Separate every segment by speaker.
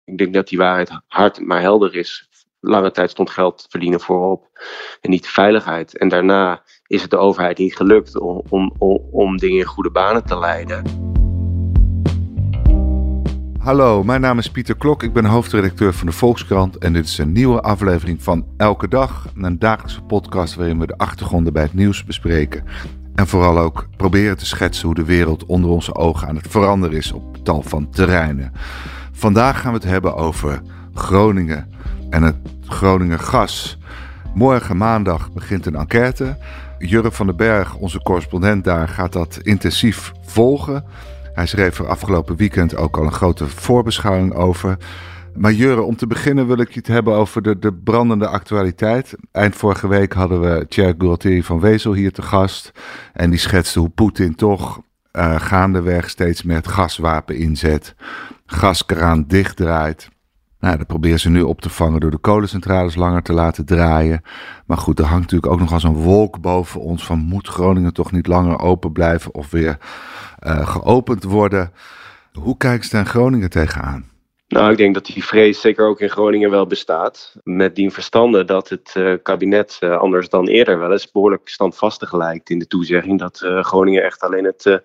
Speaker 1: Ik denk dat die waarheid hard maar helder is. Lange tijd stond geld verdienen voorop en niet de veiligheid. En daarna is het de overheid niet gelukt om dingen in goede banen te leiden.
Speaker 2: Hallo, mijn naam is Pieter Klok. Ik ben hoofdredacteur van de Volkskrant en dit is een nieuwe aflevering van Elke Dag. Een dagelijkse podcast waarin we de achtergronden bij het nieuws bespreken. En vooral ook proberen te schetsen hoe de wereld onder onze ogen aan het veranderen is op tal van terreinen. Vandaag gaan we het hebben over Groningen en het Groninger gas. Morgen maandag begint een enquête. Jurre van den Berg, onze correspondent daar, gaat dat intensief volgen. Hij schreef er afgelopen weekend ook al een grote voorbeschouwing over. Maar Jurre, om te beginnen wil ik je het hebben over de brandende actualiteit. Eind vorige week hadden we Tjerk Gualtieri van Wezel hier te gast. En die schetste hoe Poetin toch gaandeweg steeds meer het gaswapen inzet. Gaskraan dichtdraait. Nou, dat proberen ze nu op te vangen door de kolencentrales langer te laten draaien. Maar goed, er hangt natuurlijk ook nog als een wolk boven ons van moet Groningen toch niet langer open blijven of weer geopend worden. Hoe kijken ze daar in Groningen tegenaan?
Speaker 1: Nou, ik denk dat die vrees zeker ook in Groningen wel bestaat. Met dien verstande dat het kabinet anders dan eerder wel eens behoorlijk standvastig lijkt in de toezegging dat Groningen echt alleen het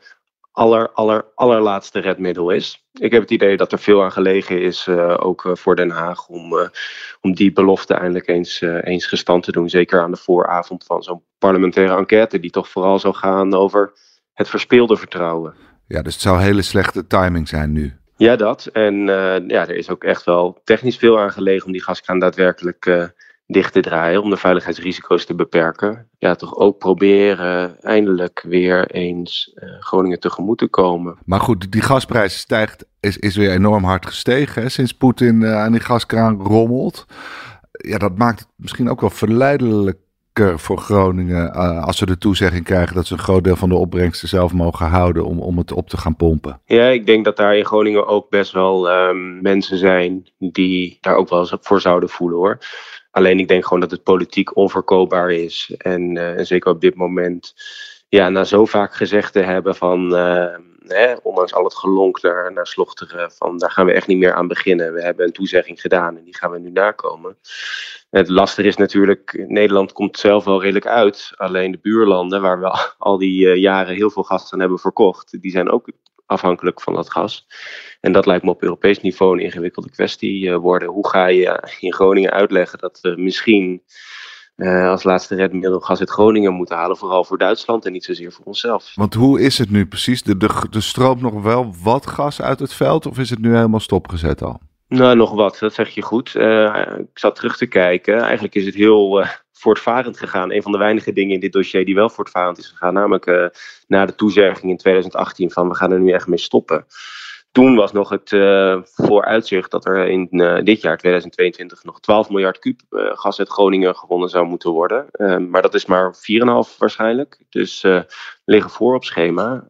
Speaker 1: allerlaatste redmiddel is. Ik heb het idee dat er veel aan gelegen is, ook voor Den Haag, om die belofte eindelijk eens gestand te doen. Zeker aan de vooravond van zo'n parlementaire enquête die toch vooral zou gaan over het verspeelde vertrouwen.
Speaker 2: Ja, dus het zou hele slechte timing zijn nu.
Speaker 1: Ja, dat. En er is ook echt wel technisch veel aan gelegen om die gaskraan daadwerkelijk dicht te draaien, om de veiligheidsrisico's te beperken. Ja, toch ook proberen eindelijk weer eens Groningen tegemoet te komen.
Speaker 2: Maar goed, die gasprijs is weer enorm hard gestegen, hè, sinds Poetin aan die gaskraan rommelt. Ja, dat maakt het misschien ook wel verleidelijker voor Groningen als ze de toezegging krijgen dat ze een groot deel van de opbrengsten zelf mogen houden om het op te gaan pompen.
Speaker 1: Ja, ik denk dat daar in Groningen ook best wel mensen zijn die daar ook wel eens voor zouden voelen, hoor. Alleen ik denk gewoon dat het politiek onverkoopbaar is. En zeker op dit moment, ja, na zo vaak gezegd te hebben van, ondanks al het gelonk naar Slochteren, van daar gaan we echt niet meer aan beginnen. We hebben een toezegging gedaan en die gaan we nu nakomen. Het lastige is natuurlijk, Nederland komt zelf wel redelijk uit. Alleen de buurlanden, waar we al die jaren heel veel gas aan hebben verkocht, die zijn ook afhankelijk van dat gas. En dat lijkt me op Europees niveau een ingewikkelde kwestie worden. Hoe ga je in Groningen uitleggen dat we misschien als laatste redmiddel gas uit Groningen moeten halen, vooral voor Duitsland en niet zozeer voor onszelf.
Speaker 2: Want hoe is het nu precies? Er stroomt nog wel wat gas uit het veld of is het nu helemaal stopgezet al? Nou,
Speaker 1: nog wat, dat zeg je goed. Ik zat terug te kijken. Eigenlijk is het heel voortvarend gegaan. Een van de weinige dingen in dit dossier die wel voortvarend is gegaan, namelijk na de toezegging in 2018 van we gaan er nu echt mee stoppen. Toen was nog het vooruitzicht dat er in dit jaar, 2022, nog 12 miljard kuub gas uit Groningen gewonnen zou moeten worden. Maar dat is maar 4,5 waarschijnlijk. Dus liggen voor op schema.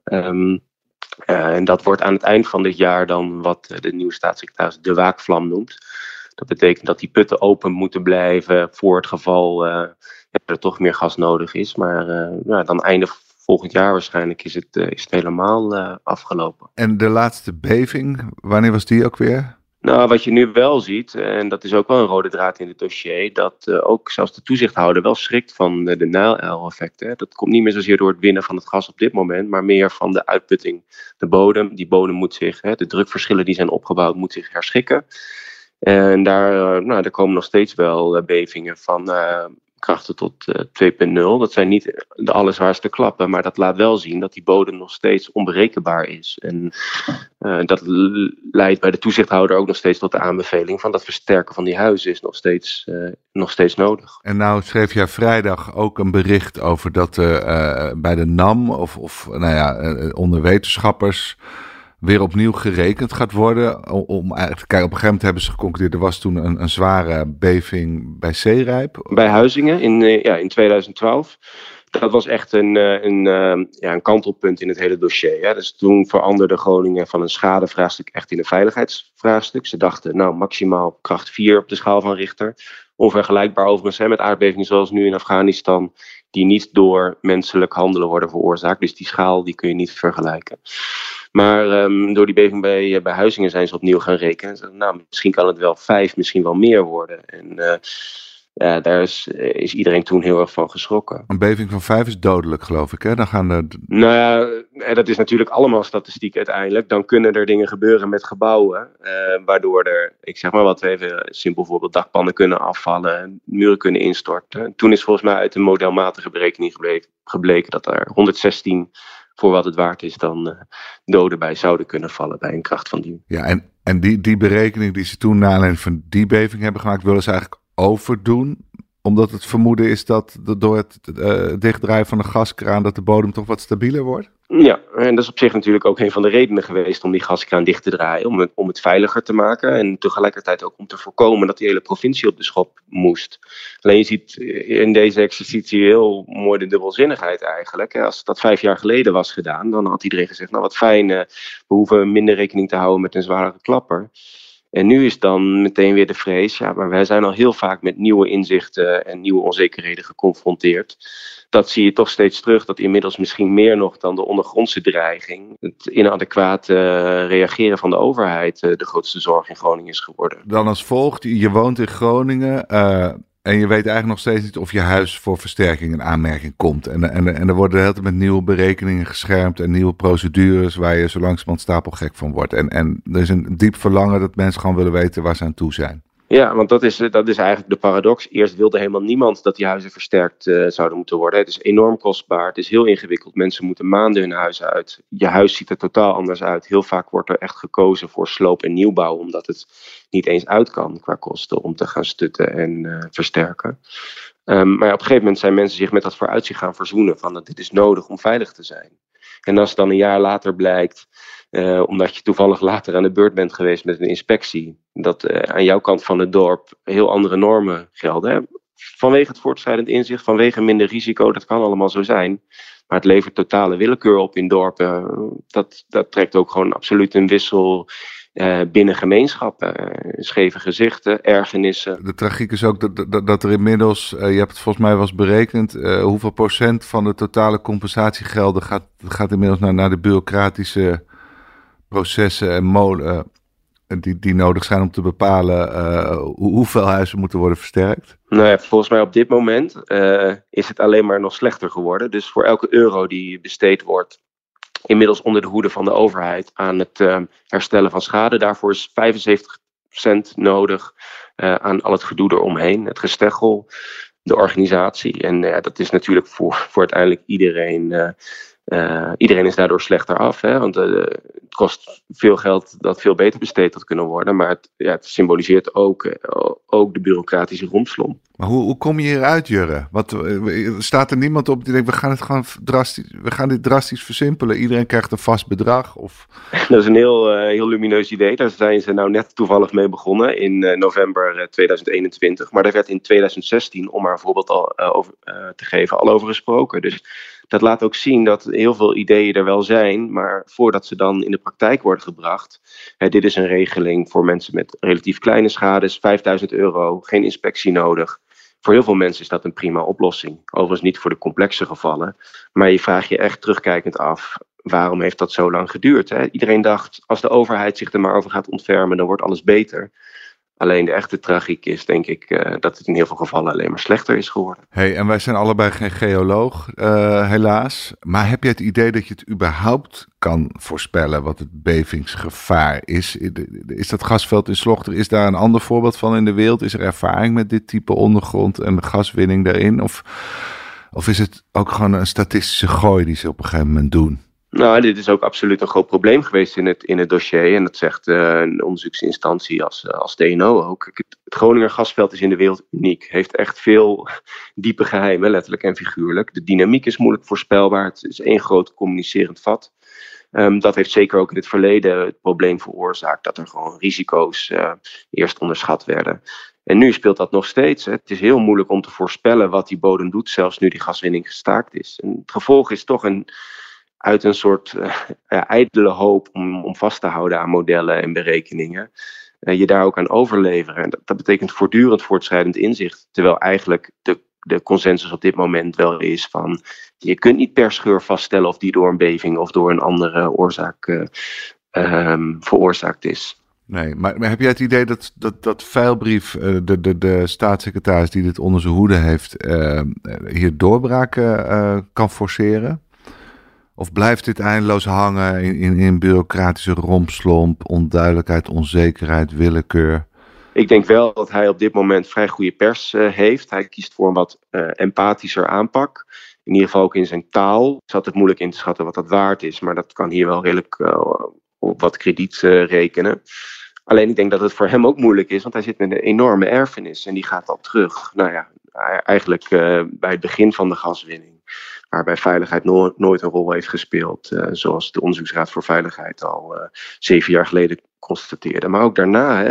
Speaker 1: En dat wordt aan het eind van dit jaar dan wat de nieuwe staatssecretaris de waakvlam noemt. Dat betekent dat die putten open moeten blijven voor het geval er toch meer gas nodig is. Maar dan einde volgend jaar waarschijnlijk is het helemaal afgelopen.
Speaker 2: En de laatste beving, wanneer was die ook weer?
Speaker 1: Nou, wat je nu wel ziet, en dat is ook wel een rode draad in het dossier, dat ook zelfs de toezichthouder wel schrikt van de Nijl-effecten. Dat komt niet meer zozeer door het winnen van het gas op dit moment, maar meer van de uitputting, de bodem. Die bodem moet zich, de drukverschillen die zijn opgebouwd, moet zich herschikken. En daar komen nog steeds wel bevingen van krachten tot 2.0. Dat zijn niet de allerzwaarste klappen, maar dat laat wel zien dat die bodem nog steeds onberekenbaar is. En dat leidt bij de toezichthouder ook nog steeds tot de aanbeveling van dat versterken van die huizen is nog steeds nodig.
Speaker 2: En nou schreef jij vrijdag ook een bericht over dat bij de NAM onder wetenschappers weer opnieuw gerekend gaat worden. Om eigenlijk te kijken, op een gegeven moment hebben ze geconcludeerd, er was toen een zware beving bij Zeerijp.
Speaker 1: Bij Huizingen in 2012. Dat was echt een kantelpunt in het hele dossier. Hè. Dus toen veranderde Groningen van een schadevraagstuk echt in een veiligheidsvraagstuk. Ze dachten, maximaal kracht 4 op de schaal van Richter. Onvergelijkbaar overigens met aardbevingen zoals nu in Afghanistan, die niet door menselijk handelen worden veroorzaakt. Dus die schaal die kun je niet vergelijken. Maar door die beving bij Huizingen zijn ze opnieuw gaan rekenen. Ze zeiden, misschien kan het wel 5, misschien wel meer worden. En daar is iedereen toen heel erg van geschrokken.
Speaker 2: Een beving van 5 is dodelijk, geloof ik, hè? Dan gaan er...
Speaker 1: Nou ja, dat is natuurlijk allemaal statistiek uiteindelijk. Dan kunnen er dingen gebeuren met gebouwen, waardoor er, ik zeg maar wat even simpel voorbeeld, dakpannen kunnen afvallen, muren kunnen instorten. Toen is volgens mij uit een modelmatige berekening gebleken dat er 116, voor wat het waard is, dan doden bij zouden kunnen vallen bij een kracht van die.
Speaker 2: Ja, en die berekening die ze toen na aanleiding van die beving hebben gemaakt, willen ze eigenlijk overdoen, omdat het vermoeden is dat door het dichtdraaien van de gaskraan dat de bodem toch wat stabieler wordt?
Speaker 1: Ja, en dat is op zich natuurlijk ook een van de redenen geweest om die gaskraan dicht te draaien. Om het veiliger te maken en tegelijkertijd ook om te voorkomen dat die hele provincie op de schop moest. Alleen je ziet in deze exercitie heel mooi de dubbelzinnigheid eigenlijk. Als dat 5 jaar geleden was gedaan, dan had iedereen gezegd, nou wat fijn, we hoeven minder rekening te houden met een zwaardere klapper. En nu is dan meteen weer de vrees, ja, maar wij zijn al heel vaak met nieuwe inzichten en nieuwe onzekerheden geconfronteerd. Dat zie je toch steeds terug, dat inmiddels misschien meer nog dan de ondergrondse dreiging het inadequate reageren van de overheid de grootste zorg in Groningen is geworden.
Speaker 2: Dan als volgt, je woont in Groningen en je weet eigenlijk nog steeds niet of je huis voor versterking in aanmerking komt. En er worden de hele tijd met nieuwe berekeningen geschermd en nieuwe procedures waar je zo langzamerhand stapelgek van wordt. En er is een diep verlangen dat mensen gewoon willen weten waar ze aan toe zijn.
Speaker 1: Ja, want dat is eigenlijk de paradox. Eerst wilde helemaal niemand dat die huizen versterkt zouden moeten worden. Het is enorm kostbaar, het is heel ingewikkeld. Mensen moeten maanden hun huis uit. Je huis ziet er totaal anders uit. Heel vaak wordt er echt gekozen voor sloop en nieuwbouw, omdat het niet eens uit kan qua kosten om te gaan stutten en versterken. Maar op een gegeven moment zijn mensen zich met dat vooruitzicht gaan verzoenen van dat dit is nodig om veilig te zijn. En als het dan een jaar later blijkt, omdat je toevallig later aan de beurt bent geweest met een inspectie, dat aan jouw kant van het dorp heel andere normen gelden. Hè? Vanwege het voortschrijdend inzicht, vanwege minder risico, dat kan allemaal zo zijn. Maar het levert totale willekeur op in dorpen. Dat trekt ook gewoon absoluut een wissel binnen gemeenschappen. Scheve gezichten, ergernissen.
Speaker 2: De tragiek is ook dat er inmiddels, je hebt het volgens mij wel eens berekend, hoeveel procent van de totale compensatiegelden gaat inmiddels naar de bureaucratische processen en molen die nodig zijn om te bepalen hoeveel huizen moeten worden versterkt?
Speaker 1: Nou ja, volgens mij op dit moment is het alleen maar nog slechter geworden. Dus voor elke euro die besteed wordt, inmiddels onder de hoede van de overheid aan het herstellen van schade, daarvoor is 75 cent nodig aan al het gedoe eromheen. Het gesteggel, de organisatie. En dat is natuurlijk voor uiteindelijk iedereen. Iedereen is daardoor slechter af, hè? Want het kost veel geld dat veel beter besteed had kunnen worden. Maar het symboliseert ook de bureaucratische rompslomp. Maar
Speaker 2: hoe kom je hieruit, Jurre? Staat er niemand op die denkt, we gaan dit drastisch versimpelen. Iedereen krijgt een vast bedrag? Of...
Speaker 1: Dat is een heel lumineus idee. Daar zijn ze nou net toevallig mee begonnen in november 2021. Maar daar werd in 2016, om maar een voorbeeld te geven, al over gesproken. Dus dat laat ook zien dat heel veel ideeën er wel zijn, maar voordat ze dan in de praktijk worden gebracht. Dit is een regeling voor mensen met relatief kleine schades, €5.000, geen inspectie nodig. Voor heel veel mensen is dat een prima oplossing. Overigens niet voor de complexe gevallen. Maar je vraagt je echt terugkijkend af, waarom heeft dat zo lang geduurd? Hè? Iedereen dacht, als de overheid zich er maar over gaat ontfermen, dan wordt alles beter. Alleen de echte tragiek is, denk ik, dat het in heel veel gevallen alleen maar slechter is geworden.
Speaker 2: Hey, en wij zijn allebei geen geoloog, helaas. Maar heb je het idee dat je het überhaupt kan voorspellen wat het bevingsgevaar is? Is dat gasveld in Slochter, is daar een ander voorbeeld van in de wereld? Is er ervaring met dit type ondergrond en gaswinning daarin? Of is het ook gewoon een statistische gooi die ze op een gegeven moment doen?
Speaker 1: Nou, dit is ook absoluut een groot probleem geweest in het dossier. En dat zegt een onderzoeksinstantie als TNO ook. Het Groninger gasveld is in de wereld uniek. Heeft echt veel diepe geheimen, letterlijk en figuurlijk. De dynamiek is moeilijk voorspelbaar. Het is één groot communicerend vat. Dat heeft zeker ook in het verleden het probleem veroorzaakt dat er gewoon risico's eerst onderschat werden. En nu speelt dat nog steeds. Hè. Het is heel moeilijk om te voorspellen wat die bodem doet, zelfs nu die gaswinning gestaakt is. En het gevolg is toch uit een soort ijdele hoop om vast te houden aan modellen en berekeningen, je daar ook aan overleveren. En dat betekent voortdurend voortschrijdend inzicht, terwijl eigenlijk de consensus op dit moment wel is van je kunt niet per scheur vaststellen of die door een beving of door een andere oorzaak veroorzaakt is.
Speaker 2: Nee, maar heb jij het idee dat Veilbrief, de staatssecretaris die dit onder zijn hoede heeft, hier doorbraken kan forceren? Of blijft dit eindeloos hangen in bureaucratische rompslomp, onduidelijkheid, onzekerheid, willekeur?
Speaker 1: Ik denk wel dat hij op dit moment vrij goede pers heeft. Hij kiest voor een wat empathischer aanpak. In ieder geval ook in zijn taal. Het is altijd moeilijk in te schatten wat dat waard is, maar dat kan hier wel redelijk op wat krediet rekenen. Alleen ik denk dat het voor hem ook moeilijk is, want hij zit met een enorme erfenis en die gaat al terug. Nou ja, eigenlijk bij het begin van de gaswinning, waarbij veiligheid nooit een rol heeft gespeeld, zoals de Onderzoeksraad voor Veiligheid al 7 jaar geleden constateerde. Maar ook daarna,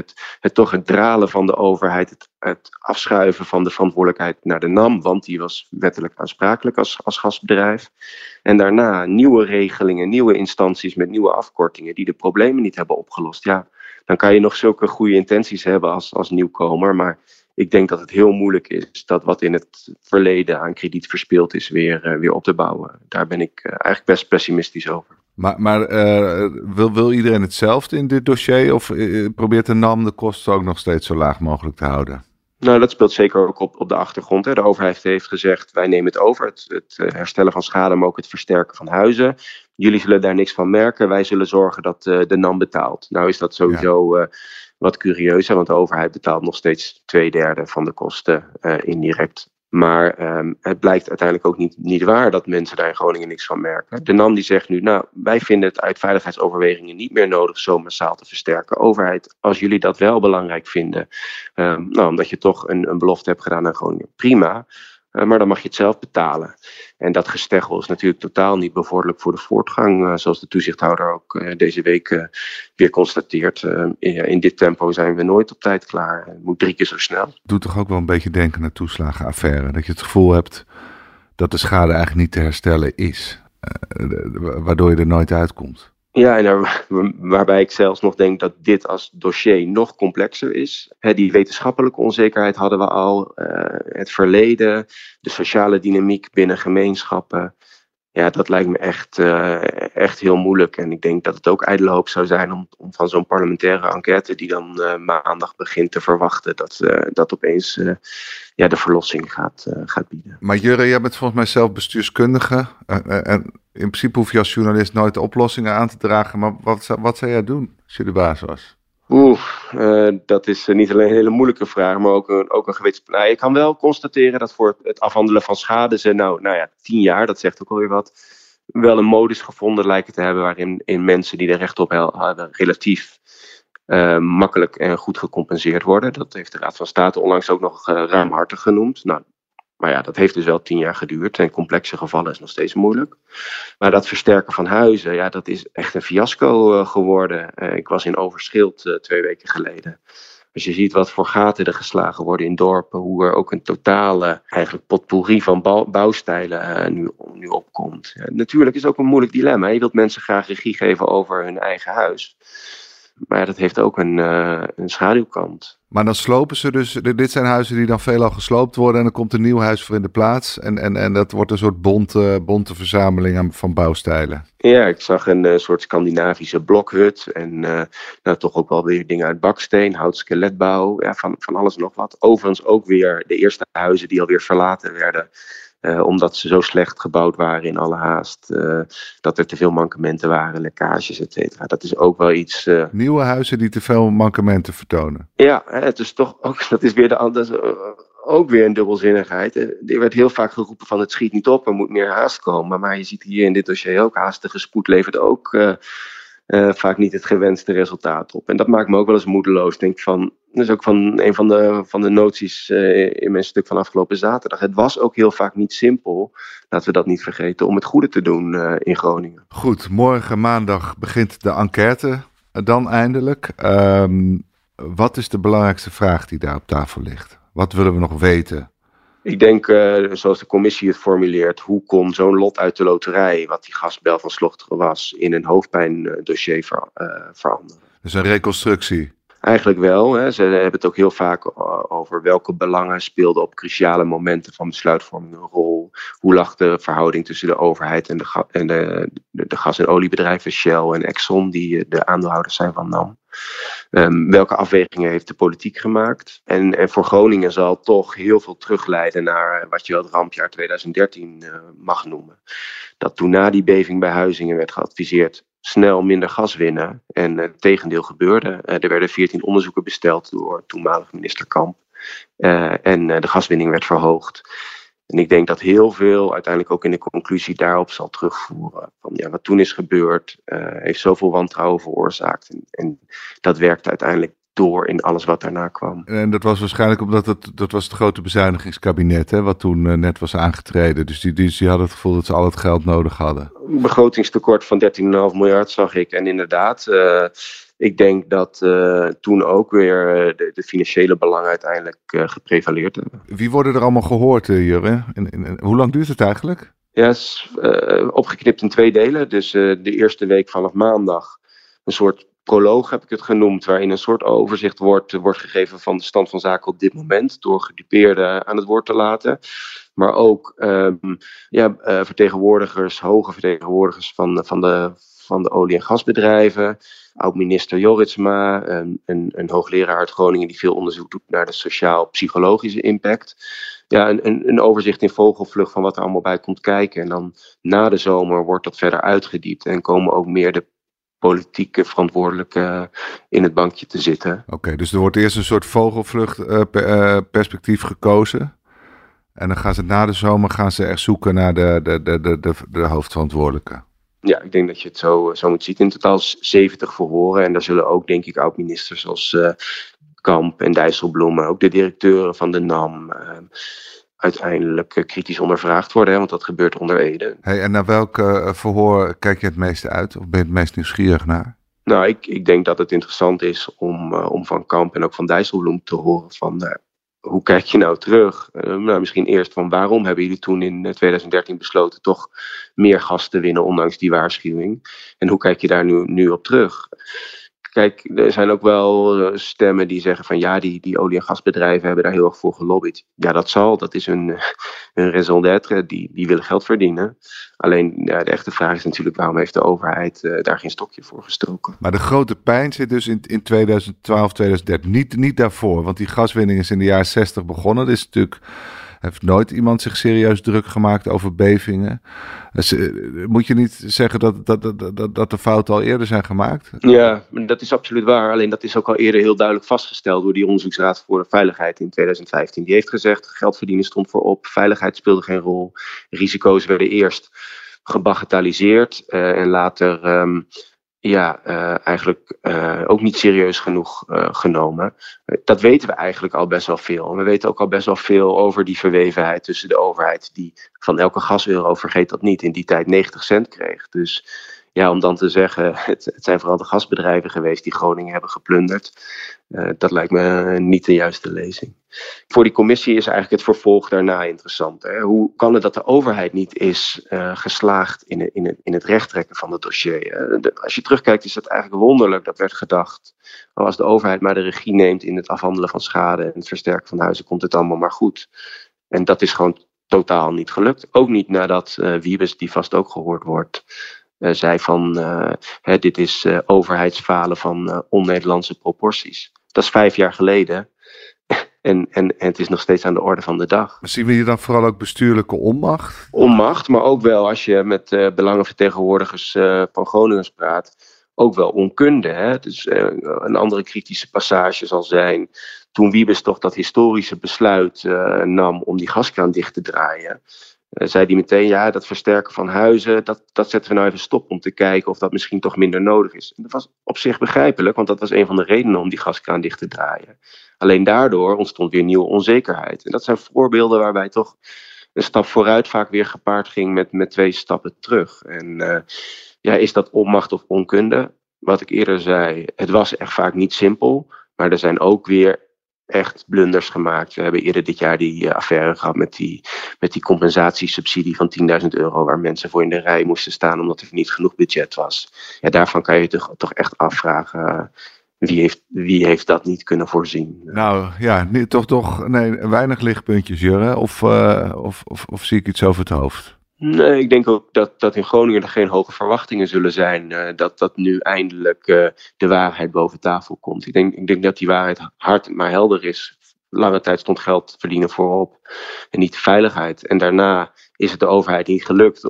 Speaker 1: het dralen van de overheid, het afschuiven van de verantwoordelijkheid naar de NAM, want die was wettelijk aansprakelijk als gasbedrijf. En daarna nieuwe regelingen, nieuwe instanties met nieuwe afkortingen die de problemen niet hebben opgelost. Ja, dan kan je nog zulke goede intenties hebben als nieuwkomer, maar ik denk dat het heel moeilijk is dat wat in het verleden aan krediet verspild is weer op te bouwen. Daar ben ik eigenlijk best pessimistisch over.
Speaker 2: Maar wil iedereen hetzelfde in dit dossier of probeert de NAM de kosten ook nog steeds zo laag mogelijk te houden?
Speaker 1: Nou, dat speelt zeker ook op de achtergrond. Hè. De overheid heeft gezegd, wij nemen het over. Het herstellen van schade, maar ook het versterken van huizen. Jullie zullen daar niks van merken. Wij zullen zorgen dat de NAM betaalt. Nou is dat sowieso wat curieus, hè, want de overheid betaalt nog steeds 2/3 van de kosten indirect. Maar het blijkt uiteindelijk ook niet waar dat mensen daar in Groningen niks van merken. De NAM die zegt nu, nou, wij vinden het uit veiligheidsoverwegingen niet meer nodig zo massaal te versterken. Overheid, als jullie dat wel belangrijk vinden, omdat je toch een belofte hebt gedaan aan Groningen, prima. Maar dan mag je het zelf betalen. En dat gesteggel is natuurlijk totaal niet bevorderlijk voor de voortgang. Zoals de toezichthouder ook deze week weer constateert. In dit tempo zijn we nooit op tijd klaar. Het moet 3 keer zo snel.
Speaker 2: Doet toch ook wel een beetje denken aan de toeslagenaffaire. Dat je het gevoel hebt dat de schade eigenlijk niet te herstellen is. Waardoor je er nooit uitkomt.
Speaker 1: Ja, en waarbij ik zelfs nog denk dat dit als dossier nog complexer is. Die wetenschappelijke onzekerheid hadden we al. Het verleden, de sociale dynamiek binnen gemeenschappen. Ja, dat lijkt me echt heel moeilijk. En ik denk dat het ook ijdele hoop zou zijn om van zo'n parlementaire enquête die dan maandag begint te verwachten, dat opeens de verlossing gaat bieden.
Speaker 2: Maar Jurre, jij bent volgens mij zelf bestuurskundige. En in principe hoef je als journalist nooit de oplossingen aan te dragen. Maar wat zou jij doen als je de baas was?
Speaker 1: Dat is niet alleen een hele moeilijke vraag, maar ook een geweten. Nou, ik kan wel constateren dat voor het afhandelen van schade ze 10 jaar, dat zegt ook alweer wat, wel een modus gevonden lijken te hebben waarin mensen die er recht op hebben relatief makkelijk en goed gecompenseerd worden. Dat heeft de Raad van State onlangs ook nog ruimhartig genoemd. Nou, maar ja, dat heeft dus wel 10 jaar geduurd. En complexe gevallen is nog steeds moeilijk. Maar dat versterken van huizen, ja, dat is echt een fiasco geworden. Ik was in Overschild 2 weken geleden. Als je ziet wat voor gaten er geslagen worden in dorpen, hoe er ook een totale eigenlijk potpourri van bouwstijlen nu opkomt. Ja, natuurlijk is het ook een moeilijk dilemma. Je wilt mensen graag regie geven over hun eigen huis. Maar ja, dat heeft ook een schaduwkant.
Speaker 2: Maar dan slopen ze dus, dit zijn huizen die dan veelal gesloopt worden en dan komt een nieuw huis voor in de plaats. En dat wordt een soort bonte verzameling van bouwstijlen.
Speaker 1: Ja, ik zag een soort Scandinavische blokhut en toch ook wel weer dingen uit baksteen, hout, skeletbouw, ja, van alles en nog wat. Overigens ook weer de eerste huizen die alweer verlaten werden. Omdat ze zo slecht gebouwd waren in alle haast. Dat er te veel mankementen waren, lekkages, et cetera. Dat is ook wel iets.
Speaker 2: Nieuwe huizen die te veel mankementen vertonen.
Speaker 1: Ja, het is toch ook. Dat is ook weer een dubbelzinnigheid. Er werd heel vaak geroepen van het schiet niet op, er moet meer haast komen. Maar je ziet hier in dit dossier ook, haastige spoed levert ook vaak niet het gewenste resultaat op. En dat maakt me ook wel eens moedeloos. Ik denk van, dat is ook van een van de noties in mijn stuk van afgelopen zaterdag. Het was ook heel vaak niet simpel, laten we dat niet vergeten, om het goede te doen in Groningen.
Speaker 2: Goed, morgen maandag begint de enquête dan eindelijk. Wat is de belangrijkste vraag die daar op tafel ligt? Wat willen we nog weten?
Speaker 1: Ik denk, zoals de commissie het formuleert, hoe kon zo'n lot uit de loterij, wat die gasbel van Slochteren was, in een hoofdpijndossier veranderen?
Speaker 2: Dus een reconstructie.
Speaker 1: Eigenlijk wel. Hè. Ze hebben het ook heel vaak over welke belangen speelden op cruciale momenten van besluitvorming een rol. Hoe lag de verhouding tussen de overheid en de gas- en oliebedrijven Shell en Exxon, die de aandeelhouders zijn van NAM. Welke afwegingen heeft de politiek gemaakt? En voor Groningen zal toch heel veel terugleiden naar wat je wel het rampjaar 2013 mag noemen. Dat toen na die beving bij Huizingen werd geadviseerd snel minder gas winnen. En het tegendeel gebeurde. Er werden 14 onderzoeken besteld door toenmalig minister Kamp. En de gaswinning werd verhoogd. En ik denk dat heel veel uiteindelijk ook in de conclusie daarop zal terugvoeren. Van ja, wat toen is gebeurd, heeft zoveel wantrouwen veroorzaakt. En dat werkte uiteindelijk door in alles wat daarna kwam.
Speaker 2: En dat was waarschijnlijk omdat dat was het grote bezuinigingskabinet, hè, wat toen net was aangetreden. Dus die hadden het gevoel dat ze al het geld nodig hadden.
Speaker 1: Een begrotingstekort van 13,5 miljard zag ik. En inderdaad, ik denk dat toen ook weer de financiële belangen uiteindelijk geprevaleerd hebben.
Speaker 2: Wie worden er allemaal gehoord, Jurre? En hoe lang duurt het eigenlijk?
Speaker 1: Ja, is opgeknipt in 2 delen. Dus de eerste week vanaf maandag een soort proloog heb ik het genoemd, waarin een soort overzicht wordt gegeven van de stand van zaken op dit moment, door gedupeerden aan het woord te laten. Maar ook vertegenwoordigers, hoge vertegenwoordigers van de olie- en gasbedrijven. Oud-minister Jorritsma, een hoogleraar uit Groningen die veel onderzoek doet naar de sociaal-psychologische impact. Ja, een overzicht in vogelvlucht van wat er allemaal bij komt kijken. En dan na de zomer wordt dat verder uitgediept en komen ook meer de politieke verantwoordelijke in het bankje te zitten.
Speaker 2: Oké, dus er wordt eerst een soort vogelvlucht perspectief gekozen. En dan gaan ze na de zomer echt zoeken naar de hoofdverantwoordelijke.
Speaker 1: Ja, ik denk dat je het zo moet zien. In totaal 70 verhoren. En daar zullen ook, denk ik, oud-ministers als Kamp en Dijsselbloem, maar ook de directeuren van de NAM uiteindelijk kritisch ondervraagd worden. Hè, want dat gebeurt onder ede.
Speaker 2: Hey, en naar welk verhoor kijk je het meeste uit? Of ben je het meest nieuwsgierig naar?
Speaker 1: Nou, ik denk dat het interessant is om van Kamp en ook van Dijsselbloem te horen van hoe kijk je nou terug? Misschien eerst van waarom hebben jullie toen in 2013 besloten toch meer gas te winnen, ondanks die waarschuwing? En hoe kijk je daar nu op terug? Kijk, er zijn ook wel stemmen die zeggen van ja, die olie- en gasbedrijven hebben daar heel erg voor gelobbyd. Ja, dat is hun raison d'être, die willen geld verdienen. Alleen de echte vraag is natuurlijk waarom heeft de overheid daar geen stokje voor gestoken.
Speaker 2: Maar de grote pijn zit dus in 2012, 2013, niet daarvoor. Want die gaswinning is in de jaren 60 begonnen. Dat is natuurlijk, heeft nooit iemand zich serieus druk gemaakt over bevingen. Dus, moet je niet zeggen dat de fouten al eerder zijn gemaakt?
Speaker 1: Ja, dat is absoluut waar. Alleen dat is ook al eerder heel duidelijk vastgesteld door die Onderzoeksraad voor de Veiligheid in 2015. Die heeft gezegd, geld verdienen stond voorop, veiligheid speelde geen rol. Risico's werden eerst gebagatelliseerd en later eigenlijk ook niet serieus genoeg genomen. Dat weten we eigenlijk al best wel veel. En we weten ook al best wel veel over die verwevenheid tussen de overheid, die van elke gaseuro, vergeet dat niet, in die tijd 90 cent kreeg. Dus ja, om dan te zeggen, het zijn vooral de gasbedrijven geweest die Groningen hebben geplunderd. Dat lijkt me niet de juiste lezing. Voor die commissie is eigenlijk het vervolg daarna interessant. Hè? Hoe kan het dat de overheid niet is geslaagd in het rechttrekken van het dossier? Als je terugkijkt is dat eigenlijk wonderlijk. Dat werd gedacht. Als de overheid maar de regie neemt in het afhandelen van schade en het versterken van huizen, komt het allemaal maar goed. En dat is gewoon totaal niet gelukt. Ook niet nadat Wiebes, die vast ook gehoord wordt, zei van dit is overheidsfalen van on-Nederlandse proporties. Dat is 5 jaar geleden. En het is nog steeds aan de orde van de dag.
Speaker 2: Zien we hier dan vooral ook bestuurlijke onmacht?
Speaker 1: Onmacht, maar ook wel als je met belangenvertegenwoordigers van Groningers praat, ook wel onkunde. Hè? Dus een andere kritische passage zal zijn, toen Wiebes toch dat historische besluit nam om die gaskraan dicht te draaien, zei hij meteen, ja, dat versterken van huizen, dat zetten we nou even stop om te kijken of dat misschien toch minder nodig is. En dat was op zich begrijpelijk, want dat was een van de redenen om die gaskraan dicht te draaien. Alleen daardoor ontstond weer nieuwe onzekerheid. En dat zijn voorbeelden waarbij toch een stap vooruit vaak weer gepaard ging met 2 stappen terug. En is dat onmacht of onkunde? Wat ik eerder zei, het was echt vaak niet simpel, maar er zijn ook weer echt blunders gemaakt. We hebben eerder dit jaar die affaire gehad met die compensatiesubsidie van €10.000, waar mensen voor in de rij moesten staan omdat er niet genoeg budget was. Ja, daarvan kan je je toch echt afvragen, wie heeft dat niet kunnen voorzien?
Speaker 2: Nou ja, weinig lichtpuntjes, Jurre. Of zie ik iets over het hoofd?
Speaker 1: Nee, ik denk ook dat in Groningen er geen hoge verwachtingen zullen zijn. Dat nu eindelijk de waarheid boven tafel komt. Ik denk dat die waarheid hard maar helder is. Lange tijd stond geld verdienen voorop en niet de veiligheid. En daarna is het de overheid niet gelukt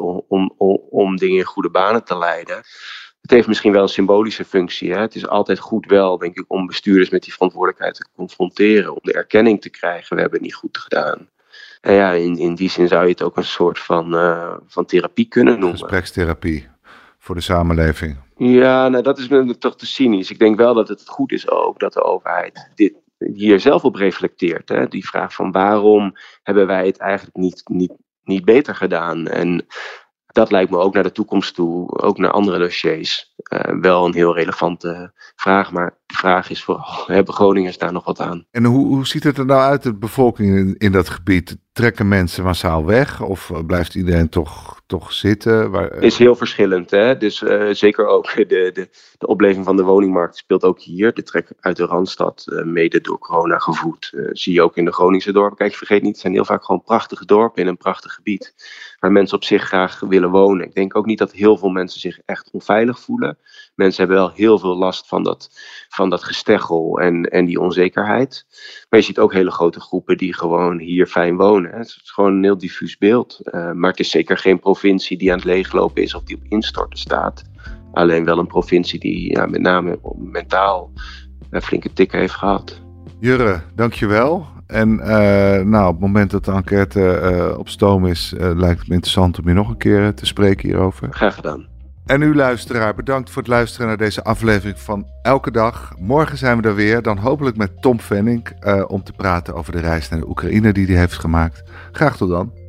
Speaker 1: om dingen in goede banen te leiden. Het heeft misschien wel een symbolische functie. Hè? Het is altijd goed wel, denk ik, om bestuurders met die verantwoordelijkheid te confronteren. Om de erkenning te krijgen, we hebben het niet goed gedaan. En ja, in die zin zou je het ook een soort van therapie kunnen noemen.
Speaker 2: Gesprekstherapie voor de samenleving.
Speaker 1: Ja, nou dat is toch te cynisch. Ik denk wel dat het goed is ook dat de overheid hier zelf op reflecteert. Hè? Die vraag van waarom hebben wij het eigenlijk niet beter gedaan? En dat lijkt me ook naar de toekomst toe, ook naar andere dossiers, wel een heel relevante vraag. Maar de vraag is vooral, hebben Groningers daar nog wat aan?
Speaker 2: En hoe ziet het er nou uit, de bevolking in dat gebied? Trekken mensen massaal weg of blijft iedereen toch zitten?
Speaker 1: Is heel verschillend. Hè? Dus zeker ook de opleving van de woningmarkt speelt ook hier. De trek uit de Randstad, mede door corona gevoed. Zie je ook in de Groningse dorpen. Kijk, vergeet niet, het zijn heel vaak gewoon prachtige dorpen in een prachtig gebied. Waar mensen op zich graag willen wonen. Ik denk ook niet dat heel veel mensen zich echt onveilig voelen. Mensen hebben wel heel veel last van dat gesteggel en die onzekerheid. Maar je ziet ook hele grote groepen die gewoon hier fijn wonen. Het is gewoon een heel diffuus beeld. Maar het is zeker geen provincie die aan het leeglopen is of die op instorten staat. Alleen wel een provincie die met name mentaal flinke tikken heeft gehad.
Speaker 2: Jurre, dankjewel. En op het moment dat de enquête op stoom is, lijkt het me interessant om je nog een keer te spreken hierover.
Speaker 1: Graag gedaan.
Speaker 2: En u luisteraar, bedankt voor het luisteren naar deze aflevering van Elke Dag. Morgen zijn we er weer, dan hopelijk met Tom Fenink, om te praten over de reis naar de Oekraïne die hij heeft gemaakt. Graag tot dan.